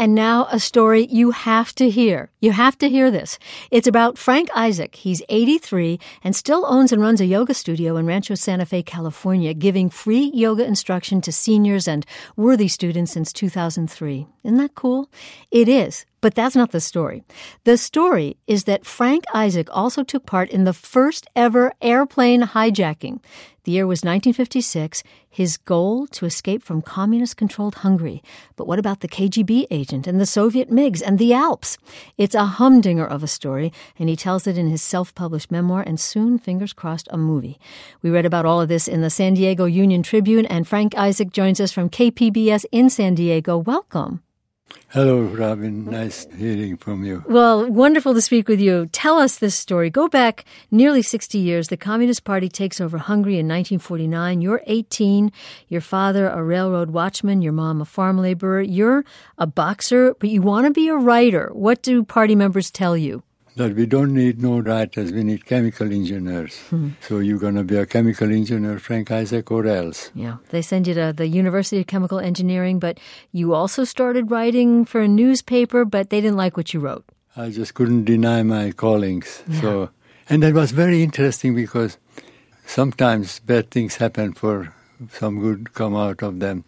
And now a story you have to hear. You have to hear this. It's about Frank Isaac. He's 83 and still owns and runs a yoga studio in Rancho Santa Fe, California, giving free yoga instruction to seniors and worthy students since 2003. Isn't that cool? It is. But that's not the story. The story is that Frank Isaac also took part in the first ever airplane hijacking. The year was 1956. His goal, to escape from communist-controlled Hungary. But what about the KGB agent and the Soviet MiGs and the Alps? It's a humdinger of a story, and he tells it in his self-published memoir, and soon, fingers crossed, a movie. We read about all of this in the San Diego Union Tribune, and Frank Isaac joins us from KPBS in San Diego. Welcome. Hello, Robin. Nice hearing from you. Well, wonderful to speak with you. Tell us this story. Go back nearly 60 years. The Communist Party takes over Hungary in 1949. You're 18. Your father, a railroad watchman. Your mom, a farm laborer. You're a boxer, but you want to be a writer. What do party members tell you? That we don't need no writers, we need chemical engineers. So you're going to be a chemical engineer, Frank Isaac, or else. Yeah, they send you to the University of Chemical Engineering, but you also started writing for a newspaper, but they didn't like what you wrote. I just couldn't deny my callings. Yeah. And that was very interesting because sometimes bad things happen for some good come out of them.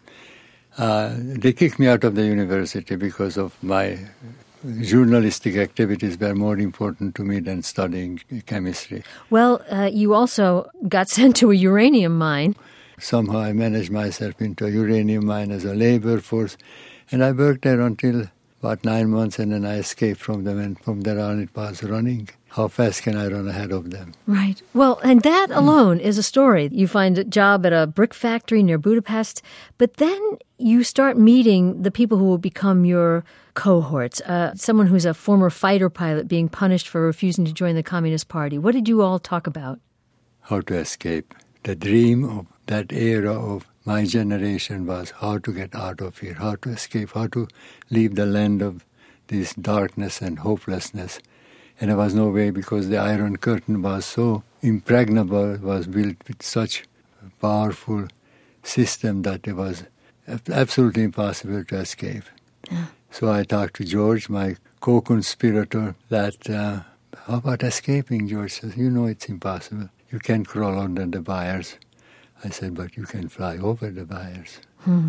They kicked me out of the university because of my journalistic activities were more important to me than studying chemistry. Well, you also got sent to a uranium mine. Somehow I managed myself into a uranium mine as a labor force, and I worked there until about 9 months, and then I escaped from them, and from there on it was running. How fast can I run ahead of them? Right. Well, and that alone is a story. You find a job at a brick factory near Budapest, but then you start meeting the people who will become your cohorts. Someone who's a former fighter pilot being punished for refusing to join the Communist Party. What did you all talk about? How to escape. The dream of that era of my generation was how to get out of here, how to escape, how to leave the land of this darkness and hopelessness. And there was no way because the Iron Curtain was so impregnable, it was built with such a powerful system that it was absolutely impossible to escape. Yeah. So I talked to George, my co-conspirator, that how about escaping? George says, you know it's impossible. You can't crawl under the wires. I said, but you can fly over the wires.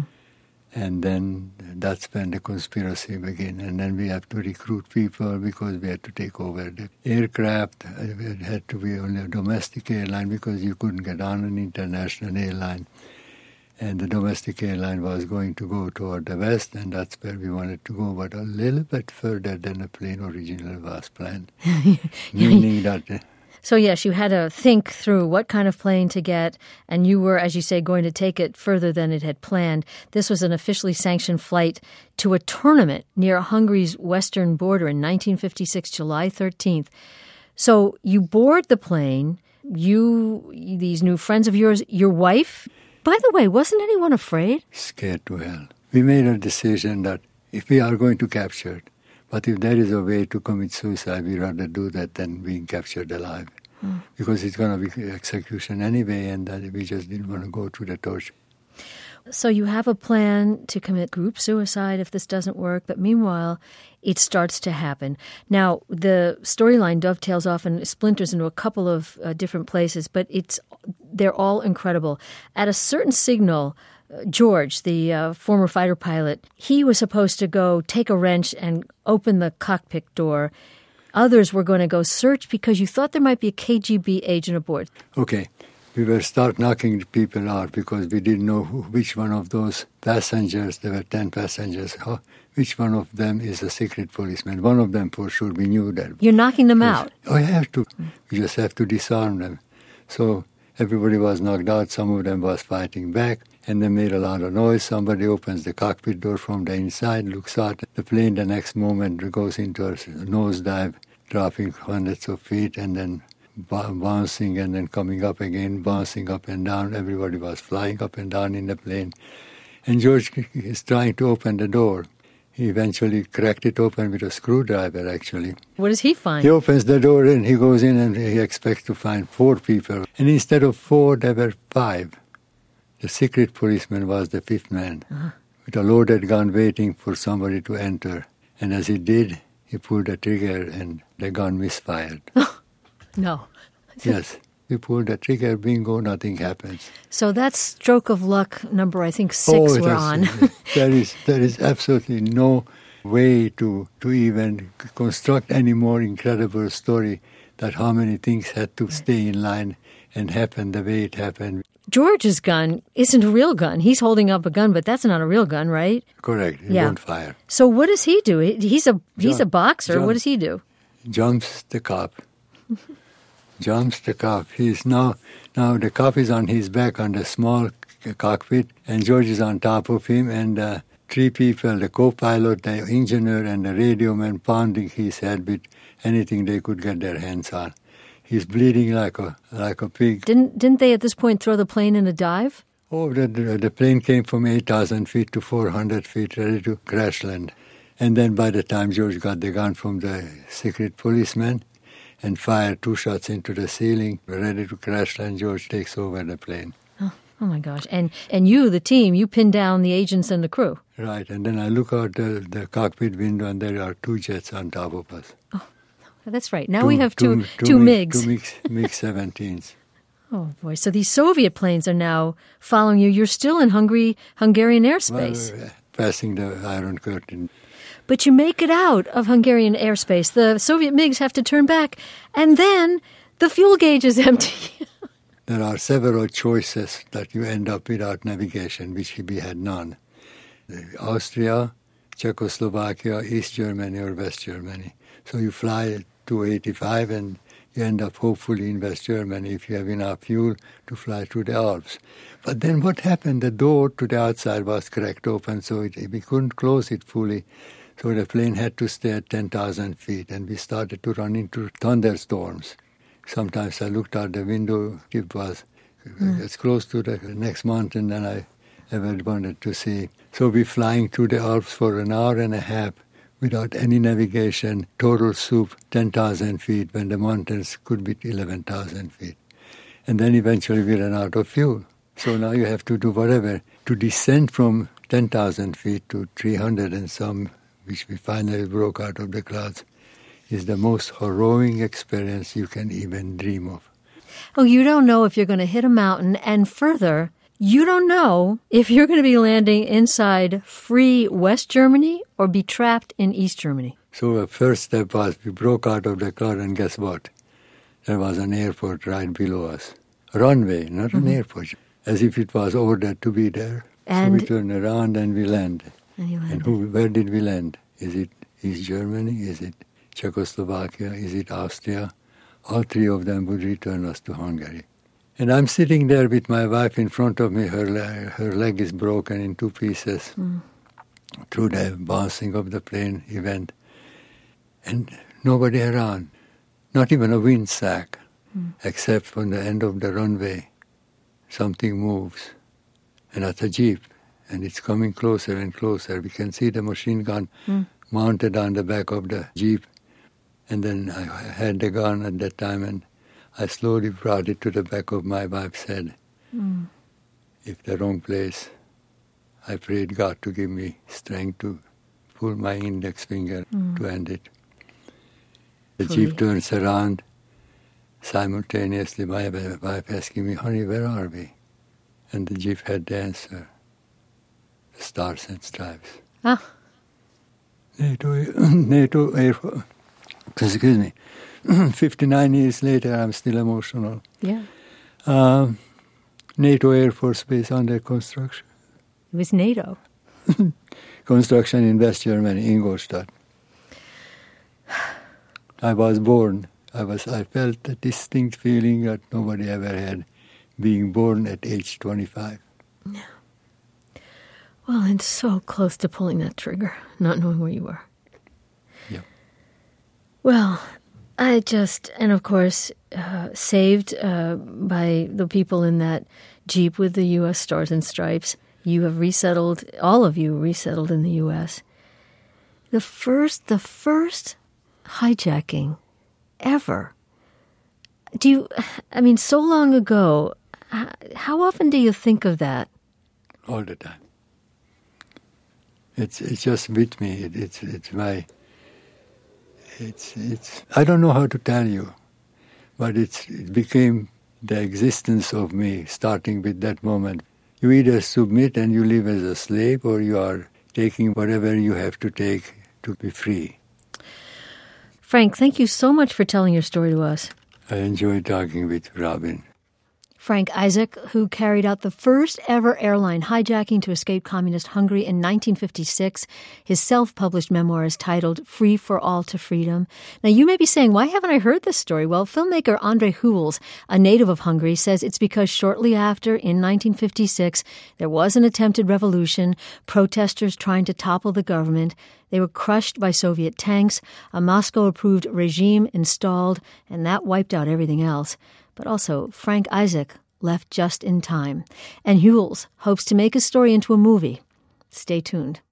And then that's when the conspiracy began. And then we have to recruit people because we had to take over the aircraft. It had to be only a domestic airline because you couldn't get on an international airline. And the domestic airline was going to go toward the west, and that's where we wanted to go, but a little bit further than the plane originally was planned. Meaning that... So, yes, you had to think through what kind of plane to get, and you were, as you say, going to take it further than it had planned. This was an officially sanctioned flight to a tournament near Hungary's western border in 1956, July 13th. So you board the plane, these new friends of yours, your wife... By the way, wasn't anyone afraid? Scared to hell. We made a decision that if we are going to capture it, but if there is a way to commit suicide, we'd rather do that than being captured alive. Because it's going to be execution anyway, and that we just didn't want to go through the torture. So you have a plan to commit group suicide if this doesn't work, but meanwhile, it starts to happen. Now, the storyline dovetails off and splinters into a couple of different places, but they're all incredible. At a certain signal, George, the former fighter pilot, he was supposed to go take a wrench and open the cockpit door. Others were going to go search because you thought there might be a KGB agent aboard. Okay. We will start knocking the people out because we didn't know which one of those passengers, there were 10 passengers, which one of them is a secret policeman. One of them for sure, we knew that. You're knocking them out? Oh, you have to. You just have to disarm them. So everybody was knocked out. Some of them was fighting back, and they made a lot of noise. Somebody opens the cockpit door from the inside, looks out. The plane the next moment goes into a nosedive, dropping hundreds of feet, and then bouncing and then coming up again, bouncing up and down. Everybody was flying up and down in the plane. And George is trying to open the door. He eventually cracked it open with a screwdriver, actually. What does he find? He opens the door and he goes in and he expects to find 4 people. And instead of 4, there were 5. The secret policeman was the 5th man. with a loaded gun waiting for somebody to enter. And as he did, he pulled the trigger and the gun misfired. No. Yes. He pulled the trigger, bingo, nothing happens. So that's stroke of luck number, I think, 6 we're on. There is absolutely no way to even construct any more incredible story that how many things had to stay in line and happen the way it happened. George's gun isn't a real gun. He's holding up a gun, but that's not a real gun, right? Correct. It won't fire. So what does he do? He's a boxer. What does he do? Jumps the cop. Jumps the cop. He's now the cop is on his back on the small cockpit, and George is on top of him, and 3 people, the co-pilot, the engineer, and the radio man, pounding his head with anything they could get their hands on. He's bleeding like a pig. Didn't they at this point throw the plane in a dive? Oh, the plane came from 8,000 feet to 400 feet, ready to crash land. And then by the time George got the gun from the secret policeman and fired 2 shots into the ceiling, ready to crash land, George takes over the plane. Oh my gosh. And you, the team, you pinned down the agents and the crew. Right. And then I look out the cockpit window and there are 2 jets on top of us. Oh, that's right. Now we have two MiGs. 2 MiG-17s. Oh, boy. So these Soviet planes are now following you. You're still in Hungarian airspace. Well, passing the Iron Curtain. But you make it out of Hungarian airspace. The Soviet MiGs have to turn back, and then the fuel gauge is empty. There are several choices that you end up without navigation, which we had none. Austria, Czechoslovakia, East Germany or West Germany. So you fly to 85 and you end up hopefully in West Germany if you have enough fuel to fly through the Alps. But then what happened? The door to the outside was cracked open, so we couldn't close it fully. So the plane had to stay at 10,000 feet, and we started to run into thunderstorms. Sometimes I looked out the window, it was as close to the next mountain than I ever wanted to see. So we're flying through the Alps for an hour and a half without any navigation, total soup, 10,000 feet, when the mountains could be 11,000 feet. And then eventually we ran out of fuel. So now you have to do whatever. To descend from 10,000 feet to 300 and some, which we finally broke out of the clouds, is the most harrowing experience you can even dream of. Oh, you don't know if you're going to hit a mountain, and further, you don't know if you're going to be landing inside free West Germany or be trapped in East Germany. So the first step was we broke out of the cloud, and guess what? There was an airport right below us. A runway, not an airport, as if it was ordered to be there. And so we turned around and we landed. And where did we land? Is it East Germany? Is it Czechoslovakia? Is it Austria? All 3 of them would return us to Hungary. And I'm sitting there with my wife in front of me. Her leg is broken in 2 pieces through the bouncing of the plane event. And nobody around, not even a wind sack, except from the end of the runway. Something moves, and that's a jeep, and it's coming closer and closer. We can see the machine gun mounted on the back of the jeep. And then I had the gun at that time, and I slowly brought it to the back of my wife's head. If the wrong place, I prayed God to give me strength to pull my index finger to end it. The jeep turns around. Simultaneously, my wife asking me, honey, where are we? And the jeep had the answer, the Stars and Stripes. NATO Air Force. Excuse me. 59 years later, I'm still emotional. Yeah. NATO Air Force Base under construction. It was NATO. Construction in West Germany, Ingolstadt. I was born. I felt a distinct feeling that nobody ever had, being born at age 25. Yeah. Well, and so close to pulling that trigger, not knowing where you were. Yeah. Well, and of course, saved by the people in that Jeep with the U.S. Stars and Stripes. You have resettled, all of you resettled in the U.S. The first hijacking ever. So long ago, how often do you think of that? All the time. It's just with me. It's my. It's. I don't know how to tell you, but it became the existence of me, starting with that moment. You either submit and you live as a slave, or you are taking whatever you have to take to be free. Frank, thank you so much for telling your story to us. I enjoyed talking with Robin. Frank Isaac, who carried out the first ever airline hijacking to escape communist Hungary in 1956. His self-published memoir is titled Free for All to Freedom. Now, you may be saying, why haven't I heard this story? Well, filmmaker André Huls, a native of Hungary, says it's because shortly after, in 1956, there was an attempted revolution, protesters trying to topple the government. They were crushed by Soviet tanks, a Moscow-approved regime installed, and that wiped out everything else. But also, Frank Isaac left just in time. And Huls hopes to make his story into a movie. Stay tuned.